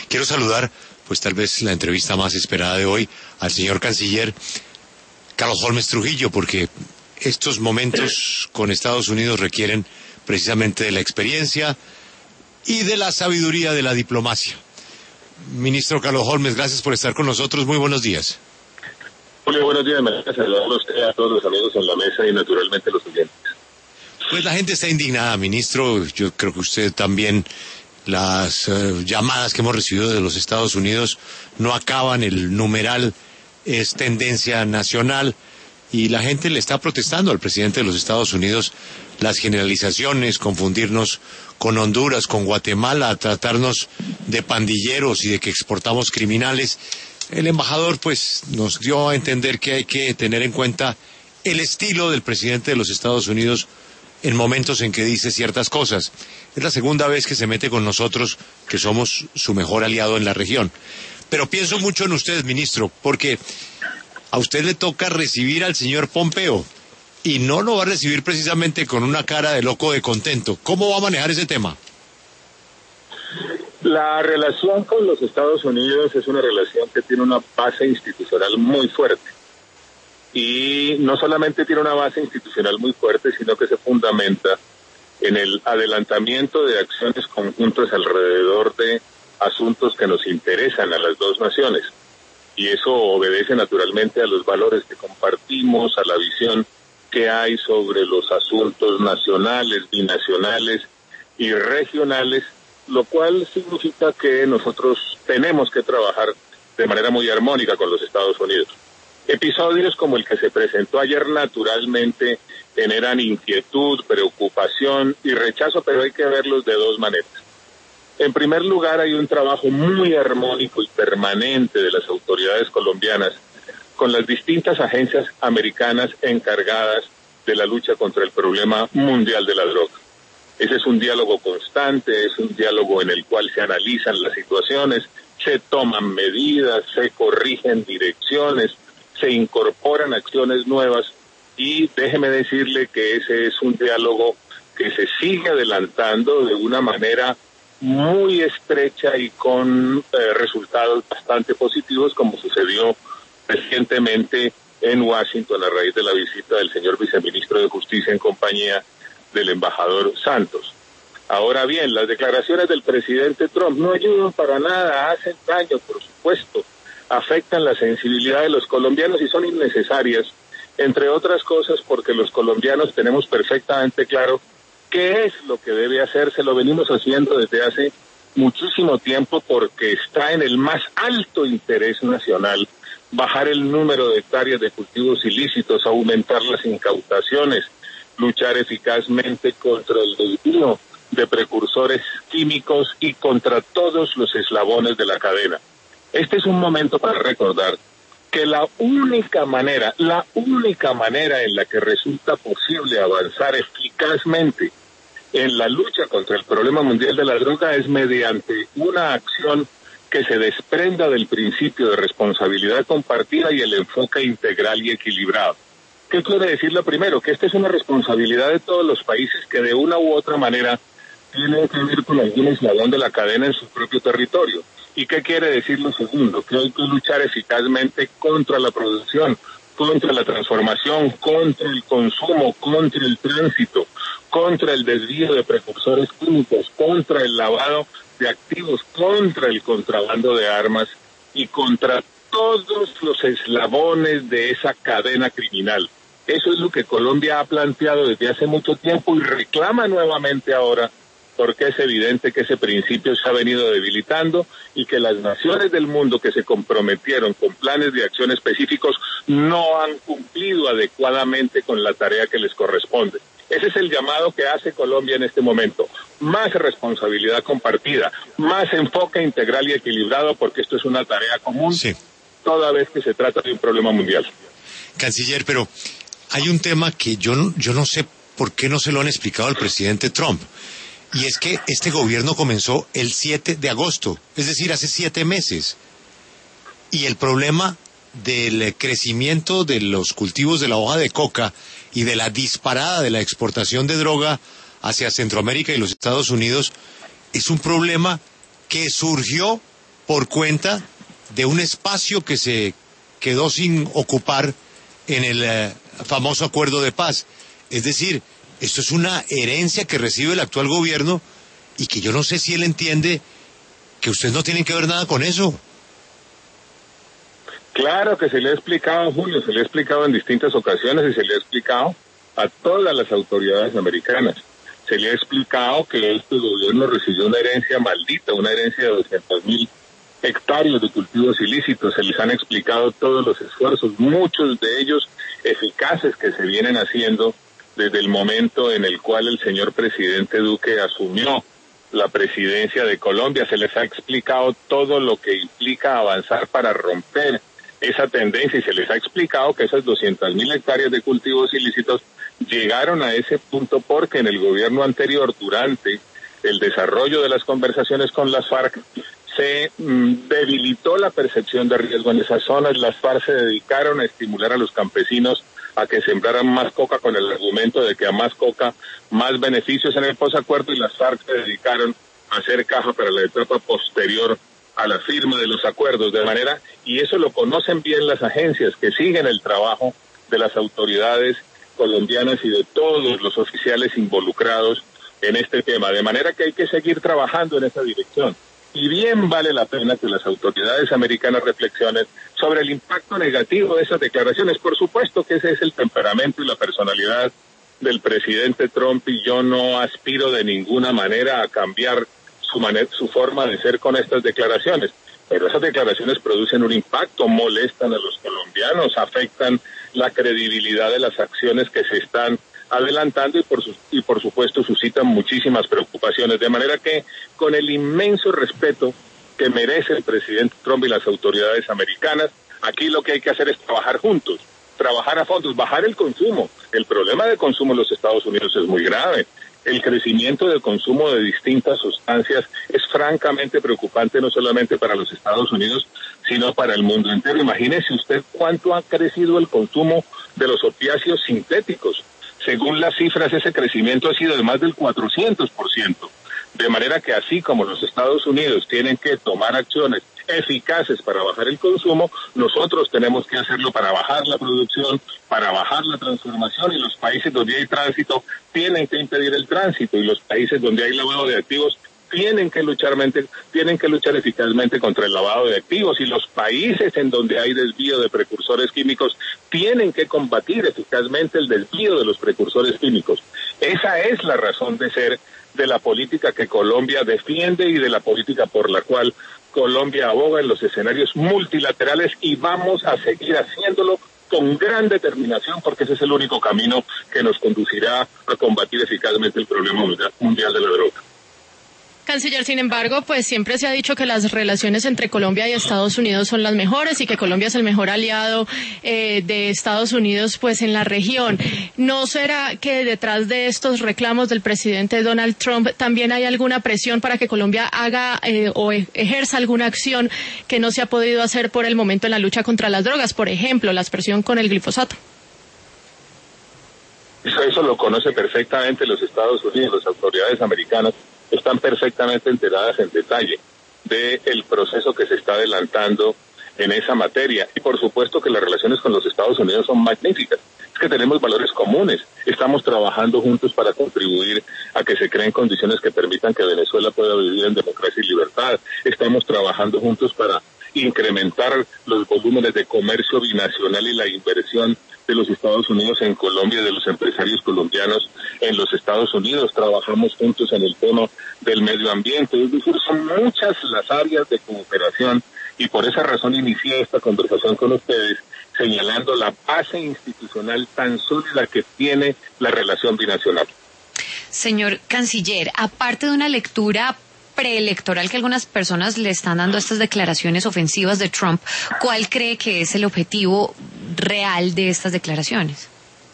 Quiero saludar, pues tal vez la entrevista más esperada de hoy, al señor canciller Carlos Holmes Trujillo, porque estos momentos con Estados Unidos requieren precisamente de la experiencia y de la sabiduría de la diplomacia. Ministro Carlos Holmes, gracias por estar con nosotros. Muy buenos días. Julio, buenos días. Me gusta saludarlos a todos los amigos en la mesa y naturalmente los oyentes. Pues la gente está indignada, ministro. Yo creo que usted también. Las llamadas que hemos recibido de los Estados Unidos no acaban, el numeral es tendencia nacional y la gente le está protestando al presidente de los Estados Unidos las generalizaciones, confundirnos con Honduras, con Guatemala, tratarnos de pandilleros y de que exportamos criminales. El embajador pues nos dio a entender que hay que tener en cuenta el estilo del presidente de los Estados Unidos en momentos en que dice ciertas cosas. Es la segunda vez que se mete con nosotros, que somos su mejor aliado en la región. Pero pienso mucho en usted, ministro, porque a usted le toca recibir al señor Pompeo, y no lo va a recibir precisamente con una cara de loco de contento. ¿Cómo va a manejar ese tema? La relación con los Estados Unidos es una relación que tiene una base institucional muy fuerte. Y no solamente tiene una base institucional muy fuerte, sino que se fundamenta en el adelantamiento de acciones conjuntas alrededor de asuntos que nos interesan a las dos naciones. Y eso obedece naturalmente a los valores que compartimos, a la visión que hay sobre los asuntos nacionales, binacionales y regionales, lo cual significa que nosotros tenemos que trabajar de manera muy armónica con los Estados Unidos. Episodios como el que se presentó ayer naturalmente generan inquietud, preocupación y rechazo, pero hay que verlos de dos maneras. En primer lugar, hay un trabajo muy armónico y permanente de las autoridades colombianas con las distintas agencias americanas encargadas de la lucha contra el problema mundial de la droga. Ese es un diálogo constante, es un diálogo en el cual se analizan las situaciones, se toman medidas, se corrigen direcciones, se incorporan acciones nuevas y déjeme decirle que ese es un diálogo que se sigue adelantando de una manera muy estrecha y con resultados bastante positivos, como sucedió recientemente en Washington a raíz de la visita del señor viceministro de Justicia en compañía del embajador Santos. Ahora bien, las declaraciones del presidente Trump no ayudan para nada, hacen daño, por supuesto, afectan la sensibilidad de los colombianos y son innecesarias, entre otras cosas porque los colombianos tenemos perfectamente claro qué es lo que debe hacerse, lo venimos haciendo desde hace muchísimo tiempo porque está en el más alto interés nacional bajar el número de hectáreas de cultivos ilícitos, aumentar las incautaciones, luchar eficazmente contra el desvío de precursores químicos y contra todos los eslabones de la cadena. Este es un momento para recordar que la única manera en la que resulta posible avanzar eficazmente en la lucha contra el problema mundial de la droga es mediante una acción que se desprenda del principio de responsabilidad compartida y el enfoque integral y equilibrado. ¿Qué quiere decir lo primero? Que esta es una responsabilidad de todos los países que de una u otra manera tienen que ver con algún eslabón de la cadena en su propio territorio. ¿Y qué quiere decir lo segundo? Que hay que luchar eficazmente contra la producción, contra la transformación, contra el consumo, contra el tránsito, contra el desvío de precursores químicos, contra el lavado de activos, contra el contrabando de armas y contra todos los eslabones de esa cadena criminal. Eso es lo que Colombia ha planteado desde hace mucho tiempo y reclama nuevamente ahora, porque es evidente que ese principio se ha venido debilitando y que las naciones del mundo que se comprometieron con planes de acción específicos no han cumplido adecuadamente con la tarea que les corresponde. Ese es el llamado que hace Colombia en este momento. Más responsabilidad compartida, más enfoque integral y equilibrado, porque esto es una tarea común, sí, toda vez que se trata de un problema mundial. Canciller, pero hay un tema que yo no sé por qué no se lo han explicado al presidente Trump. Y es que este gobierno comenzó el 7 de agosto, es decir, hace 7 meses. Y el problema del crecimiento de los cultivos de la hoja de coca y de la disparada de la exportación de droga hacia Centroamérica y los Estados Unidos es un problema que surgió por cuenta de un espacio que se quedó sin ocupar en el famoso acuerdo de paz. Es decir, esto es una herencia que recibe el actual gobierno y que yo no sé si él entiende que ustedes no tienen que ver nada con eso. Claro que se le ha explicado, Julio, se le ha explicado en distintas ocasiones y se le ha explicado a todas las autoridades americanas. Se le ha explicado que este gobierno recibió una herencia maldita, una herencia de 200,000 hectáreas de cultivos ilícitos. Se les han explicado todos los esfuerzos, muchos de ellos eficaces, que se vienen haciendo desde el momento en el cual el señor presidente Duque asumió la presidencia de Colombia. Se les ha explicado todo lo que implica avanzar para romper esa tendencia y se les ha explicado que esas 200,000 hectáreas de cultivos ilícitos llegaron a ese punto porque en el gobierno anterior, durante el desarrollo de las conversaciones con las FARC, se debilitó la percepción de riesgo en esas zonas. Las FARC se dedicaron a estimular a los campesinos a que sembraran más coca con el argumento de que a más coca, más beneficios en el posacuerdo, y las FARC se dedicaron a hacer caja para la etapa posterior a la firma de los acuerdos, de manera, y eso lo conocen bien las agencias que siguen el trabajo de las autoridades colombianas y de todos los oficiales involucrados en este tema, de manera que hay que seguir trabajando en esa dirección. Y bien vale la pena que las autoridades americanas reflexionen sobre el impacto negativo de esas declaraciones. Por supuesto que ese es el temperamento y la personalidad del presidente Trump, y yo no aspiro de ninguna manera a cambiar su forma de ser con estas declaraciones, pero esas declaraciones producen un impacto, molestan a los colombianos, afectan la credibilidad de las acciones que se están adelantando y por supuesto suscitan muchísimas preocupaciones, de manera que con el inmenso respeto que merece el presidente Trump y las autoridades americanas, aquí lo que hay que hacer es trabajar juntos, trabajar a fondo, bajar el consumo. El problema de consumo en los Estados Unidos es muy grave. El crecimiento del consumo de distintas sustancias es francamente preocupante, no solamente para los Estados Unidos, sino para el mundo entero. Imagínese usted cuánto ha crecido el consumo de los opiáceos sintéticos. Según las cifras, ese crecimiento ha sido de más del 400%. De manera que así como los Estados Unidos tienen que tomar acciones eficaces para bajar el consumo, nosotros tenemos que hacerlo para bajar la producción, para bajar la transformación, y los países donde hay tránsito tienen que impedir el tránsito, y los países donde hay lavado de activos tienen que luchar eficazmente contra el lavado de activos, y los países en donde hay desvío de precursores químicos tienen que combatir eficazmente el desvío de los precursores químicos. Esa es la razón de ser de la política que Colombia defiende y de la política por la cual Colombia aboga en los escenarios multilaterales, y vamos a seguir haciéndolo con gran determinación, porque ese es el único camino que nos conducirá a combatir eficazmente el problema mundial de la droga. Canciller, sin embargo, pues siempre se ha dicho que las relaciones entre Colombia y Estados Unidos son las mejores y que Colombia es el mejor aliado de Estados Unidos pues en la región. ¿No será que detrás de estos reclamos del presidente Donald Trump también hay alguna presión para que Colombia haga o ejerza alguna acción que no se ha podido hacer por el momento en la lucha contra las drogas? Por ejemplo, la aspersión con el glifosato. Eso lo conoce perfectamente los Estados Unidos, las autoridades americanas están perfectamente enteradas en detalle del proceso que se está adelantando en esa materia. Y por supuesto que las relaciones con los Estados Unidos son magníficas. Es que tenemos valores comunes. Estamos trabajando juntos para contribuir a que se creen condiciones que permitan que Venezuela pueda vivir en democracia y libertad. Estamos trabajando juntos para incrementar los volúmenes de comercio binacional y la inversión de los Estados Unidos en Colombia, de los empresarios colombianos en los Estados Unidos. Trabajamos juntos en el tema del medio ambiente. Es decir, son muchas las áreas de cooperación, y por esa razón inicié esta conversación con ustedes señalando la base institucional tan sólida que tiene la relación binacional. Señor canciller, aparte de una lectura preelectoral que algunas personas le están dando a estas declaraciones ofensivas de Trump, ¿cuál cree que es el objetivo real de estas declaraciones?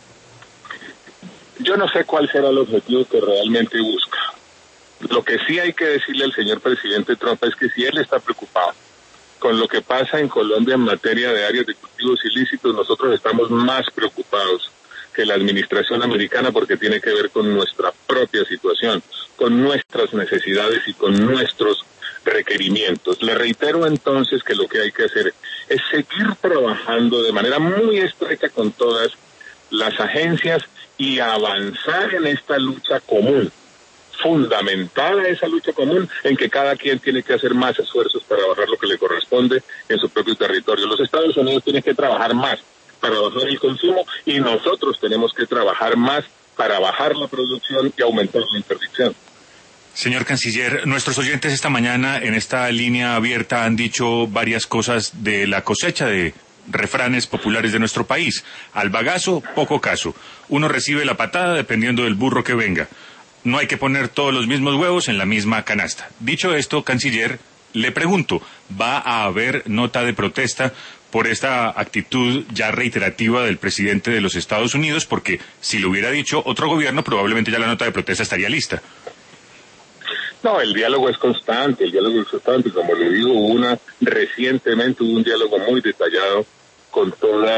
Yo no sé cuál será el objetivo que realmente busca. Lo que sí hay que decirle al señor presidente Trump es que si él está preocupado con lo que pasa en Colombia en materia de áreas de cultivos ilícitos, nosotros estamos más preocupados que la administración americana, porque tiene que ver con nuestra propia situación, con nuestras necesidades y con nuestros requerimientos. Le reitero entonces que lo que hay que hacer es seguir trabajando de manera muy estrecha con todas las agencias y avanzar en esta lucha común, fundamentada esa lucha común en que cada quien tiene que hacer más esfuerzos para bajar lo que le corresponde en su propio territorio. Los Estados Unidos tienen que trabajar más para bajar el consumo y nosotros tenemos que trabajar más para bajar la producción y aumentar la interdicción. Señor Canciller, nuestros oyentes esta mañana en esta línea abierta han dicho varias cosas de la cosecha de refranes populares de nuestro país. Al bagazo, poco caso. Uno recibe la patada dependiendo del burro que venga. No hay que poner todos los mismos huevos en la misma canasta. Dicho esto, Canciller, le pregunto, ¿va a haber nota de protesta por esta actitud ya reiterativa del presidente de los Estados Unidos? Porque si lo hubiera dicho otro gobierno, probablemente ya la nota de protesta estaría lista. No, el diálogo es constante, como le digo, recientemente hubo un diálogo muy detallado con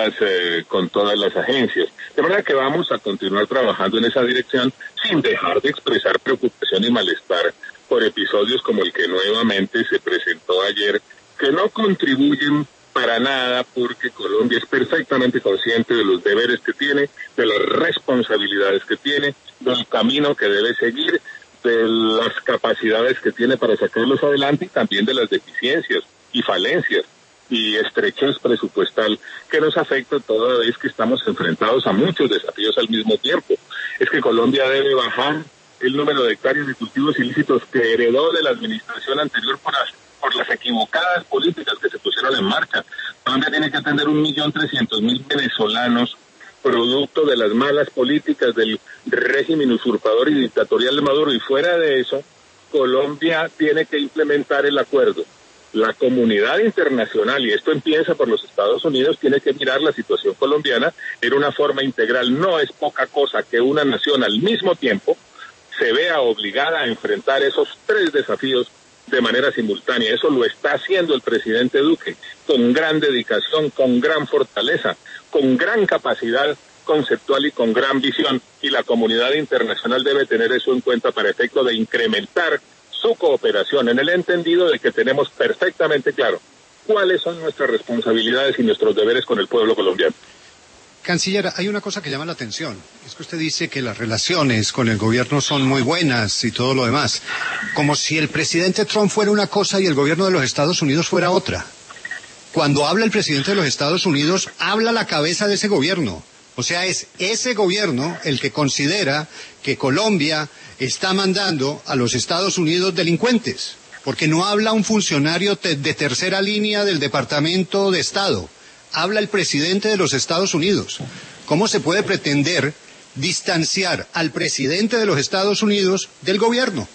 todas las agencias. De manera que vamos a continuar trabajando en esa dirección sin dejar de expresar preocupación y malestar por episodios como el que nuevamente se presentó ayer, que no contribuyen para nada porque Colombia es perfectamente consciente de los deberes que tiene, de las responsabilidades que tiene, del camino que debe seguir, de las capacidades que tiene para sacarlos adelante y también de las deficiencias y falencias y estrechez presupuestal que nos afecta toda vez que estamos enfrentados a muchos desafíos al mismo tiempo. Es que Colombia debe bajar el número de hectáreas de cultivos ilícitos que heredó de la administración anterior por las equivocadas políticas que se pusieron en marcha. Colombia tiene que atender 1.300.000 venezolanos producto de las malas políticas del régimen usurpador y dictatorial de Maduro, y fuera de eso, Colombia tiene que implementar el acuerdo. La comunidad internacional, y esto empieza por los Estados Unidos, tiene que mirar la situación colombiana en una forma integral. No es poca cosa que una nación al mismo tiempo se vea obligada a enfrentar esos tres desafíos de manera simultánea. Eso lo está haciendo el presidente Duque, con gran dedicación, con gran fortaleza, con gran capacidad conceptual y con gran visión, y la comunidad internacional debe tener eso en cuenta para efecto de incrementar su cooperación, en el entendido de que tenemos perfectamente claro cuáles son nuestras responsabilidades y nuestros deberes con el pueblo colombiano. Canciller, hay una cosa que llama la atención, es que usted dice que las relaciones con el gobierno son muy buenas y todo lo demás, como si el presidente Trump fuera una cosa y el gobierno de los Estados Unidos fuera otra. Cuando habla el presidente de los Estados Unidos, habla la cabeza de ese gobierno. O sea, es ese gobierno el que considera que Colombia está mandando a los Estados Unidos delincuentes, porque no habla un funcionario de tercera línea del Departamento de Estado, habla el presidente de los Estados Unidos. ¿Cómo se puede pretender distanciar al presidente de los Estados Unidos del gobierno?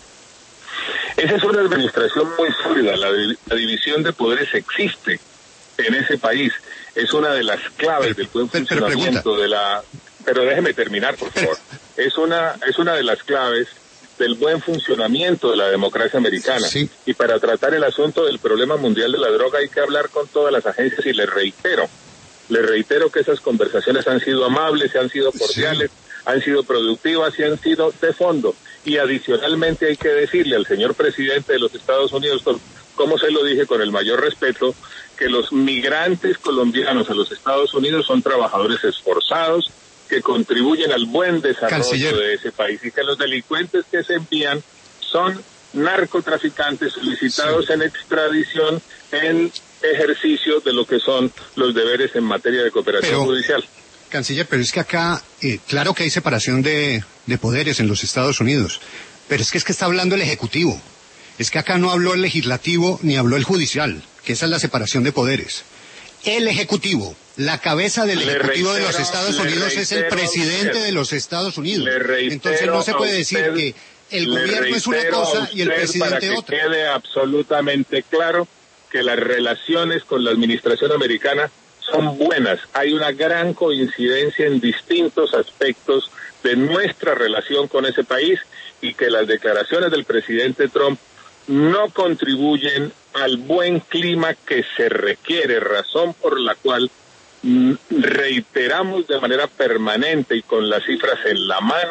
Esa es una administración muy sólida, la división de poderes existe en ese país. Es una de las claves del buen funcionamiento Pero déjeme terminar, por favor. Es una de las claves del buen funcionamiento de la democracia americana. Sí. Y para tratar el asunto del problema mundial de la droga hay que hablar con todas las agencias, y les reitero que esas conversaciones han sido amables, han sido cordiales, han sido productivas y han sido de fondo. Y adicionalmente hay que decirle al señor presidente de los Estados Unidos, como se lo dije con el mayor respeto, que los migrantes colombianos a los Estados Unidos son trabajadores esforzados que contribuyen al buen desarrollo de ese país, y que los delincuentes que se envían son narcotraficantes solicitados en extradición en ejercicio de lo que son los deberes en materia de cooperación judicial. Canciller, pero es que acá, claro que hay separación de poderes en los Estados Unidos, pero es que está hablando el Ejecutivo. Es que acá no habló el Legislativo ni habló el Judicial, que esa es la separación de poderes. El Ejecutivo, la cabeza del Ejecutivo de los Estados Unidos es el presidente de los Estados Unidos. Entonces no se puede decir que el gobierno es una cosa y el presidente otra. Para que quede absolutamente claro que las relaciones con la administración americana son buenas. Hay una gran coincidencia en distintos aspectos de nuestra relación con ese país, y que las declaraciones del presidente Trump no contribuyen al buen clima que se requiere, razón por la cual reiteramos de manera permanente y con las cifras en la mano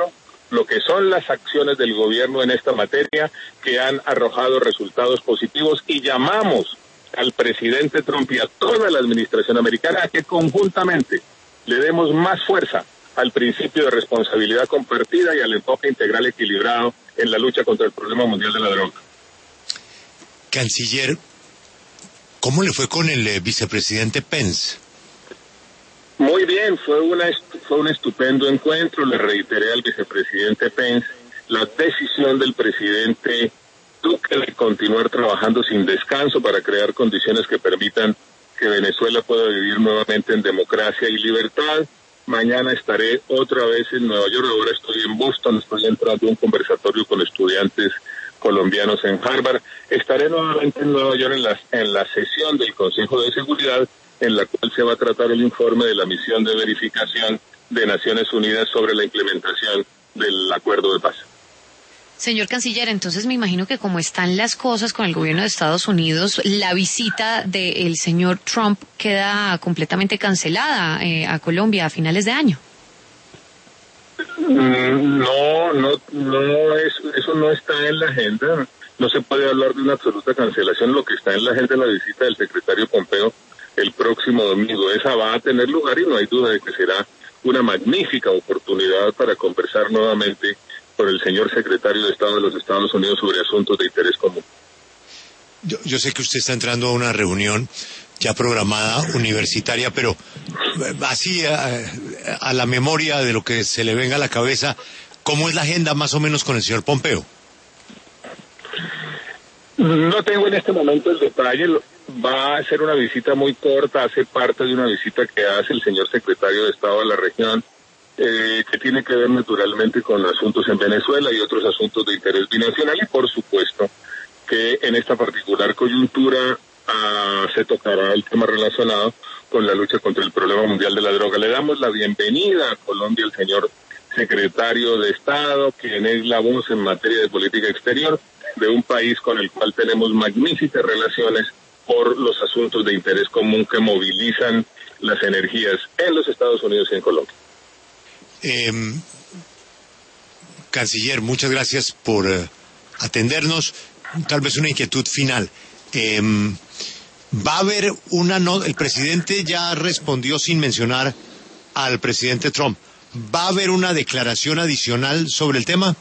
lo que son las acciones del gobierno en esta materia, que han arrojado resultados positivos, y llamamos al presidente Trump y a toda la administración americana a que conjuntamente le demos más fuerza al principio de responsabilidad compartida y al enfoque integral equilibrado en la lucha contra el problema mundial de la droga. Canciller, ¿cómo le fue con el vicepresidente Pence? Muy bien, fue un estupendo encuentro. Le reiteré al vicepresidente Pence la decisión del presidente Duque de continuar trabajando sin descanso para crear condiciones que permitan que Venezuela pueda vivir nuevamente en democracia y libertad. Mañana estaré otra vez en Nueva York, ahora estoy en Boston, estoy entrando a un conversatorio con estudiantes colombianos en Harvard. Estaré nuevamente en Nueva York en la sesión del Consejo de Seguridad, en la cual se va a tratar el informe de la misión de verificación de Naciones Unidas sobre la implementación del acuerdo de paz. Señor Canciller, entonces me imagino que como están las cosas con el gobierno de Estados Unidos, la visita del señor Trump queda completamente cancelada a Colombia a finales de año. Eso no está en la agenda. No se puede hablar de una absoluta cancelación. Lo que está en la agenda es la visita del secretario Pompeo el próximo domingo. Esa va a tener lugar y no hay duda de que será una magnífica oportunidad para conversar nuevamente con el señor secretario de Estado de los Estados Unidos sobre asuntos de interés común. Yo sé que usted está entrando a una reunión ya programada universitaria, pero así a la memoria de lo que se le venga a la cabeza, ¿cómo es la agenda más o menos con el señor Pompeo? No tengo en este momento el detalle. Va a ser una visita muy corta, hace parte de una visita que hace el señor secretario de Estado de la región, que tiene que ver naturalmente con asuntos en Venezuela y otros asuntos de interés binacional, y por supuesto que en esta particular coyuntura se tocará el tema relacionado con la lucha contra el problema mundial de la droga. Le damos la bienvenida a Colombia al señor secretario de Estado, quien es la voz en materia de política exterior de un país con el cual tenemos magníficas relaciones por los asuntos de interés común que movilizan las energías en los Estados Unidos y en Colombia. Canciller, muchas gracias por atendernos. Tal vez una inquietud final. Va a haber el presidente ya respondió sin mencionar al presidente Trump. ¿Va a haber una declaración adicional sobre el tema?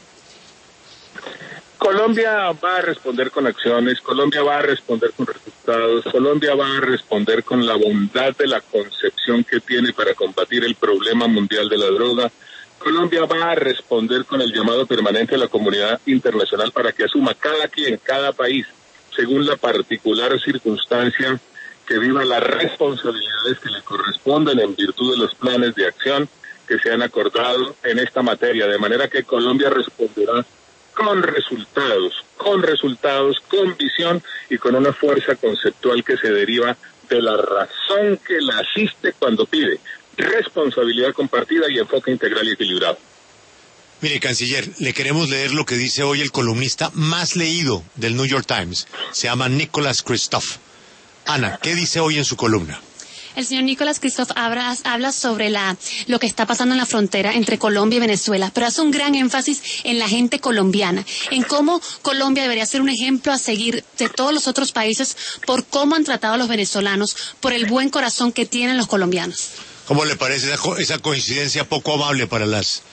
Colombia va a responder con acciones, Colombia va a responder con resultados, Colombia va a responder con la bondad de la concepción que tiene para combatir el problema mundial de la droga. Colombia va a responder con el llamado permanente de la comunidad internacional para que asuma cada quien, cada país, según la particular circunstancia, que viva las responsabilidades que le corresponden en virtud de los planes de acción que se han acordado en esta materia, de manera que Colombia responderá con resultados, con visión y con una fuerza conceptual que se deriva de la razón que la asiste cuando pide responsabilidad compartida y enfoque integral y equilibrado. Mire, Canciller, le queremos leer lo que dice hoy el columnista más leído del New York Times. Se llama Nicholas Kristof. Ana, ¿qué dice hoy en su columna? El señor Nicholas Kristof habla sobre lo que está pasando en la frontera entre Colombia y Venezuela, pero hace un gran énfasis en la gente colombiana, en cómo Colombia debería ser un ejemplo a seguir de todos los otros países por cómo han tratado a los venezolanos, por el buen corazón que tienen los colombianos. ¿Cómo le parece esa coincidencia poco amable para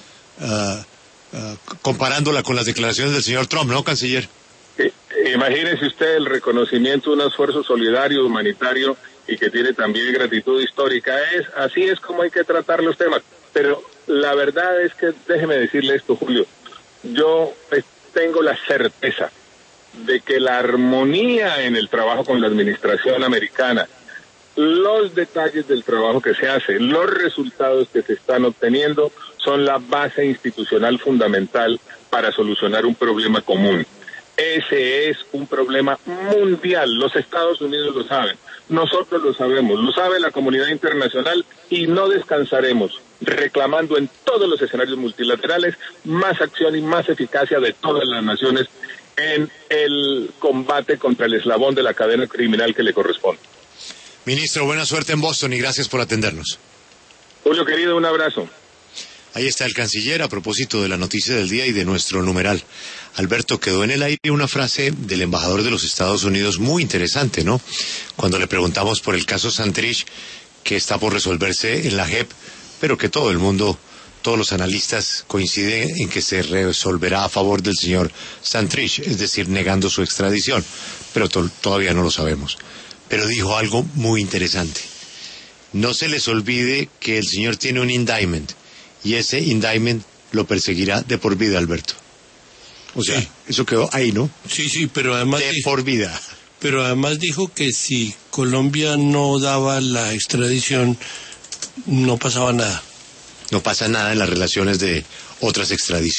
comparándola con las declaraciones del señor Trump, ¿no, Canciller? Imagínese usted el reconocimiento de un esfuerzo solidario, humanitario, y que tiene también gratitud histórica. Así es como hay que tratar los temas. Pero la verdad es que, déjeme decirle esto, Julio, yo tengo la certeza de que la armonía en el trabajo con la administración americana, los detalles del trabajo que se hace, los resultados que se están obteniendo, son la base institucional fundamental para solucionar un problema común. Ese es un problema mundial. Los Estados Unidos lo saben, nosotros lo sabemos, lo sabe la comunidad internacional, y no descansaremos reclamando en todos los escenarios multilaterales más acción y más eficacia de todas las naciones en el combate contra el eslabón de la cadena criminal que le corresponde. Ministro, buena suerte en Boston y gracias por atendernos. Julio, querido, un abrazo. Ahí está el canciller a propósito de la noticia del día y de nuestro numeral. Alberto, quedó en el aire una frase del embajador de los Estados Unidos muy interesante, ¿no? Cuando le preguntamos por el caso Santrich, que está por resolverse en la JEP, pero que todo el mundo, todos los analistas coinciden en que se resolverá a favor del señor Santrich, es decir, negando su extradición, pero todavía no lo sabemos. Pero dijo algo muy interesante. No se les olvide que el señor tiene un indictment, y ese indictment lo perseguirá de por vida, Alberto. O sea, sí. Eso quedó ahí, ¿no? Sí, pero además... por vida. Pero además dijo que si Colombia no daba la extradición, no pasaba nada. No pasa nada en las relaciones de otras extradiciones.